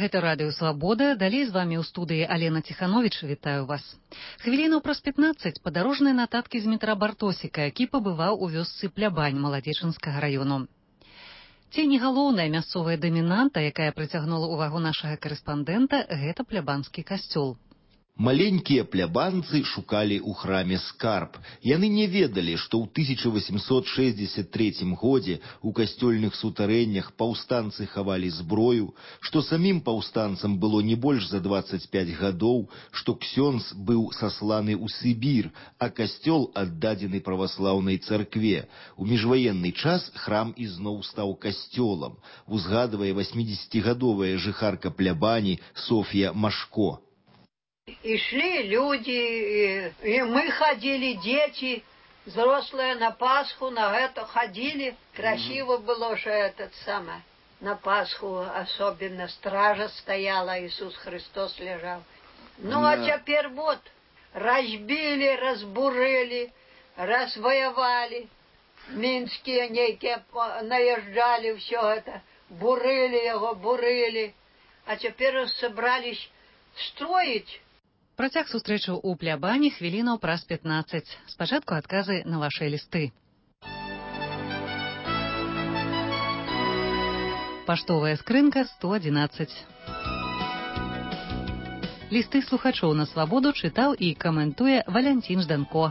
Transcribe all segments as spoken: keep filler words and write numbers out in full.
Гэта радыё «Свабода». Далей з вамі ў студыі Алена Ціхановіч. Вітаю вас. Хвілінаў праз пятнаццаць падарожныя нататкі з метра Бартосіка, які пабываў у вёсцы Плябань Маладзечанскага раёну. Ці не галоўная мясцовая дамінанта, якая прыцягнула ўвагу нашага карэспандэнта, гэта плябанскі касцёл. Маленькія плябанцы шукалі ў храме скарб. Яны не ведалі, што ў тысяча восемьсот шэсцьдзесят трэцім годзе ў касцёльных сутарэннях паўстанцы хавалі зброю, што самім паўстанцам было не больш за дваццаць пяць гадоў, што ксёндз быў сасланы ў Сібір, а касцёл аддадзены праваслаўнай царкве. У міжваенны час храм ізноў стаў касцёлам, узгадвае васьмідзесяцігадовая жыхарка Плябані Софья Машко. И шли люди, и, и мы ходили, дети, взрослые на Пасху, на это ходили. Красиво было же этот самый. На Пасху особенно стража стояла, Иисус Христос лежал. Ну а теперь вот, разбили, разбурили, развоевали. Минские некие наезжали, все это, бурили его, бурили. А теперь собрались строить. Працяг сустрэчаў у Плябані хвілінаў праз пятнаццаць. Спачатку адказы на вашыя лісты. Паштовая скрынка сто адзінаццаць. Лісты слухачоў на Свабоду чытаў і каментуе Валянцін Жданко.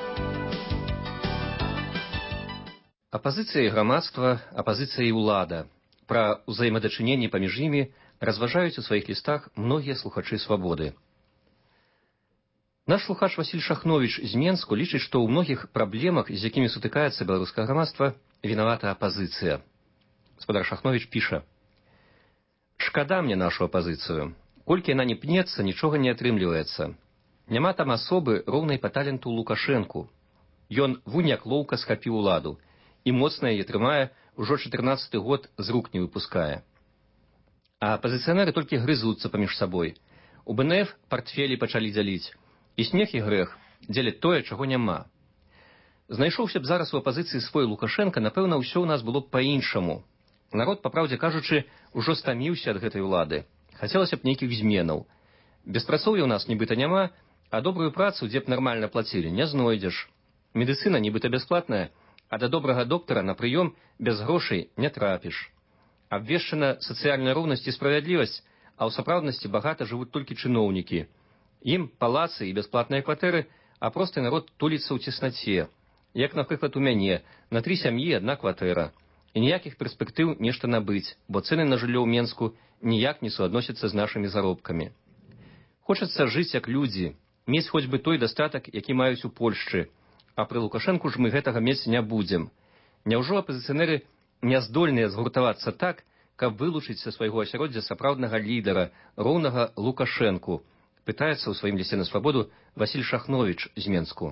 Апазіцыя і грамадства, апазіцыя і ўлада. Пра ўзаемадачыненні паміж імі разважаюць у сваіх лістах многія слухачы Свабоды. Наш слухач Васіль Шахновіч з Менску лічыць, што ў многіх праблемах, з якімі сутыкаецца беларускае грамадства, вінавата апазіцыя. Гаспадар Шахновіч піша: «Шкада мне нашу апазіцыю. Колькі яна не пнецца, нічога не атрымліваецца. Няма там асобы, роўнай па таленту Лукашэнку. Ён вунь як лоўка схапіў уладу, і моцна яе трымае, ужо чатырнаццаты год з рук не выпускае. А апазіцыянеры толькі грызуцца паміж сабой. У бэ эн эф партфелі пачалі дзяліць. І смех і грэх дзеляць тое, чаго няма. Знайшоўся б зараз у апазіцыі свой Лукашенка, напэўна, ўсё ў нас было б па-іншаму. Народ, па праўдзе кажучы, ужо стаміўся ад гэтай улады. Хацелася б нейкіх зменаў. Беспрацоўя ў нас нібыта няма, а добрую працу, дзе б нармальна плацілі, не знойдзеш. Медыцына нібыта бясплатная, а да добрага доктара на прыём без грошай не трапіш. Абвешчана сацыяльная роўнасць і справядлівасць, а ў сапраўднасці багата жывуць толькі чыноўнікі. Ім палацы і бясплатныя кватэры, а просты народ туліцца ў цеснаце. Як, напрыклад, у мяне, на тры сям'і адна кватэра. І ніякіх перспектыў нешта набыць, бо цэны на жыллё ў Менску ніяк не суадносяцца з нашымі заробкамі. Хочацца жыць як людзі, мець хоць бы той дастатак, які маюць у Польшчы. А пры Лукашэнку ж мы гэтага мець не будзем. Няўжо апазіцыянеры не здольныя згуртавацца так, каб вылучыць са свайго асяроддзя сапраўднага лідара, роўнага Лукашэнку? Пытаецца ў сваім лісце на Свабоду Васіль Шахновіч з Менску.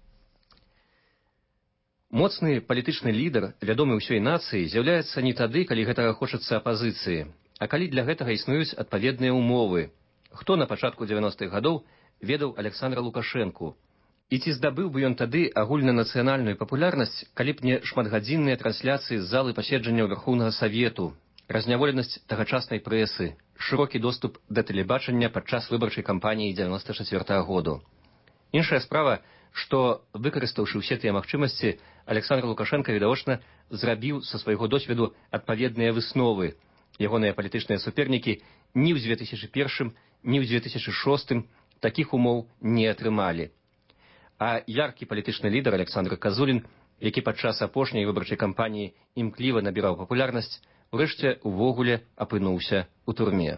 Моцны палітычны лідар, вядомы ўсёй нацыі, з'яўляецца не тады, калі гэтага хочацца апазіцыі, а калі для гэтага існуюць адпаведныя ўмовы. Хто на пачатку дзевяностых гадоў ведаў Аляксандра Лукашэнку? І ці здабыў бы ён тады агульнанацыянальную папулярнасць, калі б не шматгадзінныя трансляцыі з залы паседжанняў Верхоўнага Савету, разняволенасць тагачаснай прэсы, шырокі доступ да тэлебачання падчас выбарчай кампаніі дзевяноста чацвёртага году. Іншая справа, што, выкарыстаўшы ўсе тыя магчымасці, Аляксандр Лукашенка, відавочна, зрабіў са свайго досведу адпаведныя высновы. Ягоныя палітычныя супернікі ні ў дзве тысячы першым, ні ў дзве тысячы шостым такіх умоў не атрымалі. А яркі палітычны лідар Александр Казулін, які падчас апошняй выбарчай кампаніі імкліва набіраў папулярнасць, урэшце увогуле апынуўся ў турме.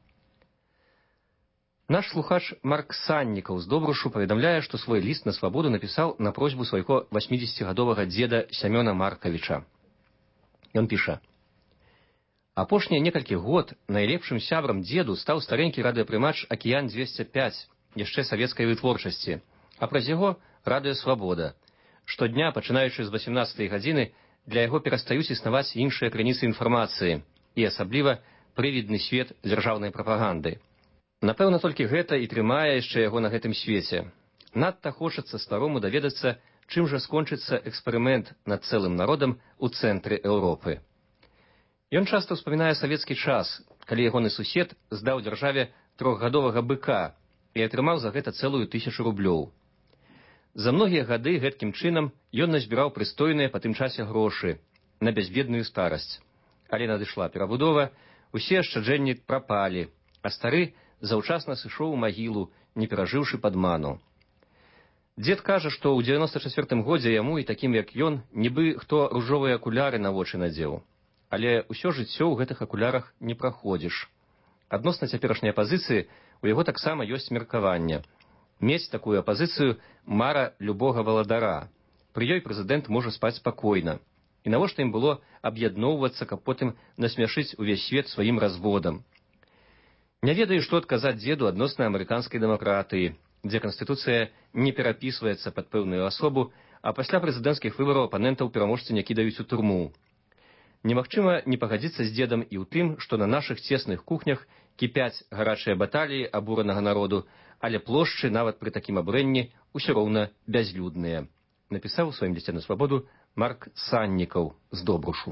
Наш слухач Марк Саннікаў з Добрушу паведамляе, што свой ліст на Свабоду напісаў на просьбу свайго васьмідзесяцігадовага дзеда Сямёна Маркавіча. Ён піша: «Апошнія некалькі год найлепшым сябрам дзеду стаў старэнькі радыёпрымач «Акіян дзвесце пяць» яшчэ савецкай вытворчасці, а праз яго радыё «Свабода». Штодня, пачынаючы з васямнаццатай гадзіны, для яго перастаюць існаваць іншыя крыніцы інфармацыі і асабліва прывідны свет дзяржаўнай прапаганды. Напэўна, толькі гэта і трымае яшчэ яго на гэтым свеце. Надта хочацца старому даведацца, чым жа скончыцца эксперымент над цэлым народам у цэнтры Еўропы. Ён часта ўспамінае савецкі час, калі ягоны сусед здаў дзяржаве трохгадовага быка і атрымаў за гэта цэлую тысячу рублёў. За многія гады гэткім чынам ён назбіраў прыстойныя па тым часе грошы на бязбедную старасць. Але надышла перабудова, усе ашчаджэнні прапалі, а стары заўчасна сышоў у магілу, не перажыўшы падману. Дзед кажа, што ў дзевяноста чацвёртым годзе яму і такім, як ён, нібы хто ружовыя акуляры на вочы надзеў. Але ўсё жыццё ў гэтых акулярах не праходзіш. Адносна цяперашняй апазіцыі у яго таксама ёсць меркаванне. Мець такую апазіцыю мара любога валадара. Пры ёй прэзідэнт можа спаць спакойна. І навошта ім было аб'ядноўвацца, каб потым насмяшыць увесь свет сваім разводам. Не ведаю, што адказаць дзеду адносна амерыканскай дэмакратыі, дзе канстытуцыя не перапісваецца пад пэўную асобу, а пасля прэзідэнцкіх выбараў апанентаў пераможцы не кідаюць у турму. Немагчыма не пагадзіцца з дзедам і ў тым, што на нашых цесных кухнях кіпяць гарачыя баталіі абуранага народу, але плошчы нават пры такім абурэнні ўсё роўна бязлюдныя. Напісаў у сваім лісце на свабоду Марк Саннікаў з Добрушу.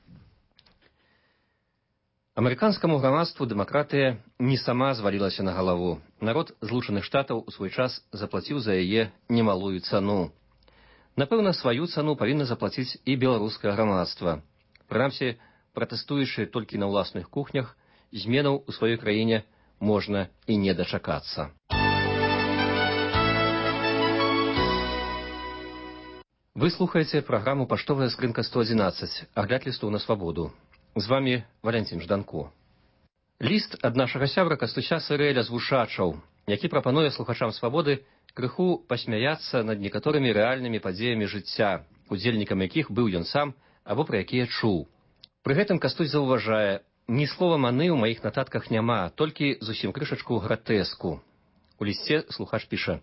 Амерыканскаму грамадству дэмакратыя не сама звалілася на галаву. Народ Злучаных Штатаў у свой час заплаціў за яе немалую цану. Напэўна, сваю цану павінна заплаціць і беларускае грамадства. Прынамсі, пратэстуючы толькі на ўласных кухнях, зменаў у сваёй краіне можна і не дачакацца. Вы слухаеце праграму «Паштовая скрынка сто адзінаццаць», агляд лістоў на свабоду. З вамі Валянцін Жданко. Ліст ад нашага сябра Кастуся Сырэля з Вушачаў, які прапануе слухачам свабоды крыху пасмяяцца над некаторымі рэальнымі падзеямі жыцця, удзельнікам якіх быў ён сам або пра якія чуў. Пры гэтым Кастусь заўважае, ні слова маны ў маіх нататках няма, толькі зусім крышачку гратэску. У лісце слухач піша: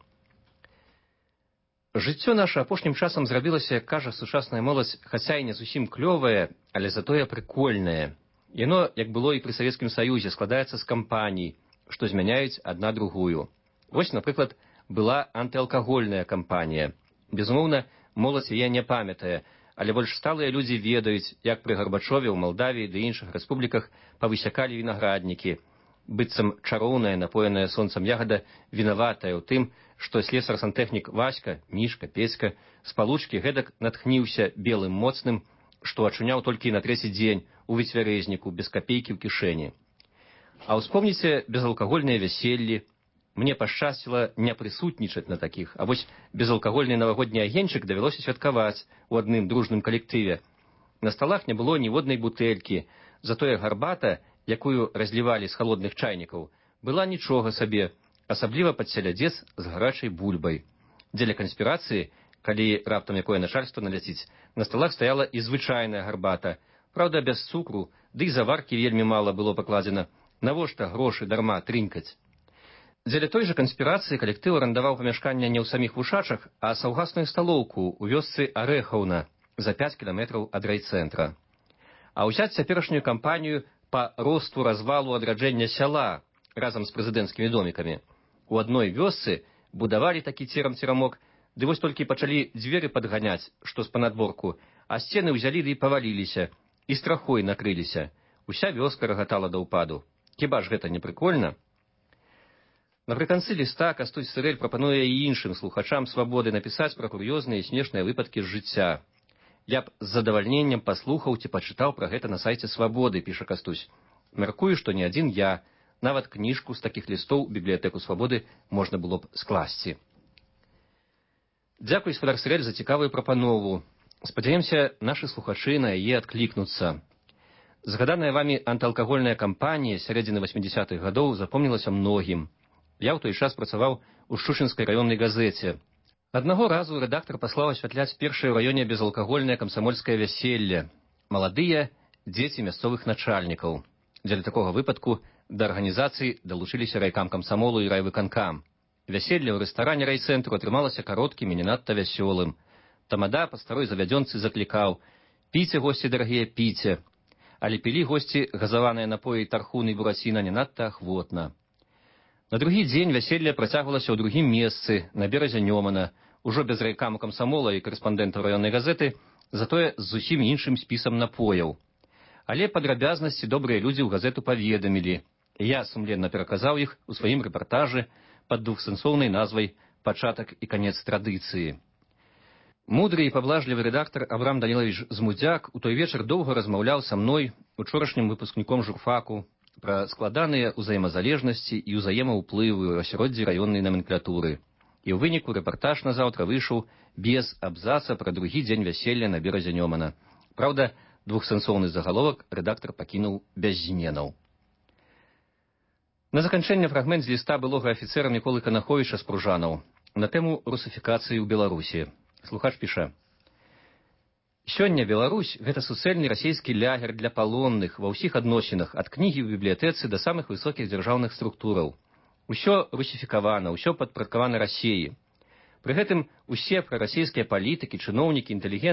«Жыццё наша апошнім часам зрабілася, як кажа сучасная моладзь, хаця і не зусім клёвае, але затое прыкольнае. Яно, як было і пры Савецкім Саюзе, складаецца з кампаній, што змяняюць адна другую. Вось, напрыклад, была антыалкагольная кампанія. Безумоўна, моладзь яе не памятае, але больш сталыя людзі ведаюць, як пры Гарбачове ў Малдавіі ды іншых рэспубліках павысякалі вінаграднікі. Быццам чароўная, напоеная сонцам ягада, вінаватая ў тым, што слесар-сантэхнік Васька, Мішка, Песька з палучкі гэтак натхніўся белым моцным, што ачуняў толькі на трэці дзень у выцвярэзніку без капейкі ў кішэні. А ўспомніце безалкагольныя вяселлі. Мне пашчасціла не прысутнічаць на такіх, а вось безалкагольны навагодні агеньчык давялося святкаваць у адным дружным калектыве. На сталах не было ніводнай бутэлькі, затое гарбата, якую разлівалі з халодных чайнікаў, была нічога сабе, асабліва пад селядзец з гарачай бульбай. Дзеля канспірацыі, калі раптам якое начальство наляціць, на сталах стаяла і звычайная гарбата. Праўда, без цукру, ды і заваркі вельмі мала было пакладзена. Навошта грошы дарма трынкаць? Дзеля той жа канспірацыі калектыў арандаваў памяшканне не ў саміх Вушачах, а саўгасную сталоўку ў вёсцы Арэхаўна за пяць кіламетраў ад райцэнтра. А ўзяць цяперашнюю кампанію па росту развалу адраджэння сяла разам з прэзідэнцкімі домікамі. У адной вёсцы будавалі такі церам-церамок, ды вось толькі пачалі дзверы падганяць, што з панадворку, а сцены ўзялі ды і паваліліся, і страхой накрыліся. Уся вёска рагатала да ўпаду. Хіба ж гэта не прыкольна? Напрыканцы ліста Кастусь Сырэль прапануе і іншым слухачам свабоды напісаць пра кур'ёзныя і смешныя выпадкі з жыцця. Я б з задавальненнем паслухаў ці пачытаў пра гэта на сайце свабоды, піша Кастусь. Мяркую, што не адзін я, нават кніжку з такіх лістоў у бібліятэку свабоды можна было б скласці. Дзякуй, гаспадар Сырэль, за цікавую прапанову. Спадзяёмся, нашы слухачы на яе адклікнуцца. Згаданая вамі антыалкагольная кампанія сярэдзіны васьмідзясятых гадоў запомнілася многім. Я ў той час працаваў у Шчучынскай раённай газеце. Аднаго разу рэдактар паслаў асвятляць першае ў раёне безалкагольнае камсамольскае вяселле. Маладыя дзеці мясцовых начальнікаў. Дзеля такога выпадку да арганізацыі далучыліся райкам камсамолу і райвыканкам. Вяселле ў рэстаране райцэнтру атрымалася кароткім і не надта вясёлым. Тамада па старой завядзёнцы заклікаў: «Піце, госці дарагія, піце». Але пілі госці газаваныя напоі тархун і бураціна не надта ахвотна. На другі дзень вяселле працягвалася ў другім месцы, на беразе Нёмана, ужо без райкаму камсамола і карэспандэнтаў раённай газеты, затое з зусім іншым спісам напояў. Але падрабязнасці добрыя людзі ў газету паведамілі. Я сумленна пераказаў іх у сваім рэпартажы пад двухсэнсоўнай назвай «Пачатак і канец традыцыі». Мудры і паблажлівы рэдактар Абрам Данілавіч Змудзяк у той вечар доўга размаўляў са мной, учорашнім выпускніком журфаку, пра складаныя ўзаемазалежнасці і ўзаемаўплывы ў асяроддзі раённай наменклатуры. І ў выніку рэпартаж назаўтра выйшаў без абзаца пра другі дзень вяселля на беразе Нёмана. Праўда, двухсэнсоўны загаловак рэдактар пакінуў без зменаў. На заканчэнне фрагмент з ліста былога афіцэра Міколы Канаховіча з Пружанаў на тэму русафікацыі ў Беларусі. Слухач піша: «Сёння Беларусь – гэта суцэльны расійскі лягер для палонных ва ўсіх адносінах, ад кнігі ў бібліятэцы да самых высокіх дзяржаўных структураў. Усё русіфікавана, усё падпарадкавана Расіі. Пры гэтым усе прарасійскія палітыкі, чыноўнікі, інтэлігенты